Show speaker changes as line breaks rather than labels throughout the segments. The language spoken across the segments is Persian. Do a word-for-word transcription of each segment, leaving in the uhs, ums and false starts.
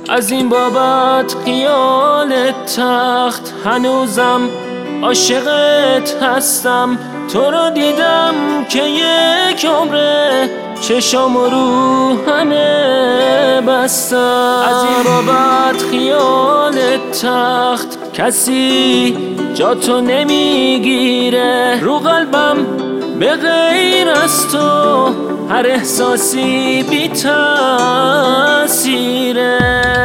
از این بابت خیال تخت هنوزم عاشقت هستم. تو رو دیدم که یک عمره چشام رو همه بستم. از این بابت خیال تخت کسی جا تو نمیگیره. رو قلبم به غیر از تو هر احساسی بی تأثیره.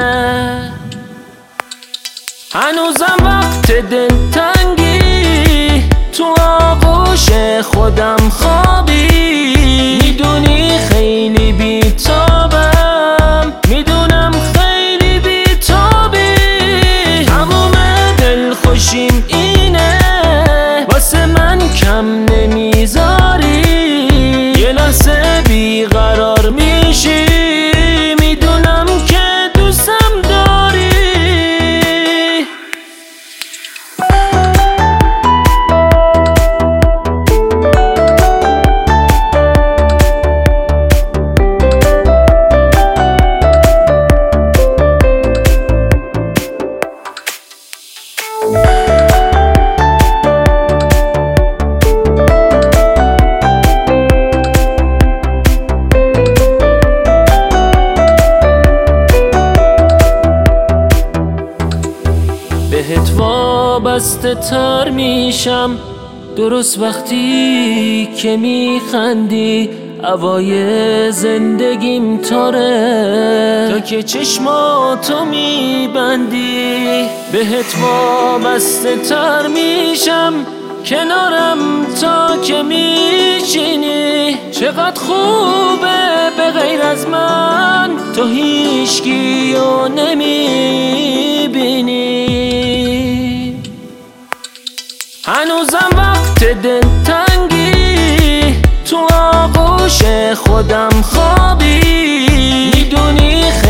هنوزم وقت دلتنگی تو آغوش خودم خوابی. میدونی خیلی بی‌تابم، میدونم خیلی بی‌تابی. تموم دلخوشیم اینه واسه من کم نمیذاری. یه لحظه بیقرار میشی میدونم که دوستم داری. بهت وابسته تر میشم درست وقتی که میخندی. هوای زندگیم تاره تا که چشماتو میبندی. بهت وابسته تر میشم کنارم تا که میشینی. چقدر خوبه به غیر از من تو هیچکیو نمیبینی. هنوزم وقت دلتنگی تو آغوش خودم خوابی. میدونی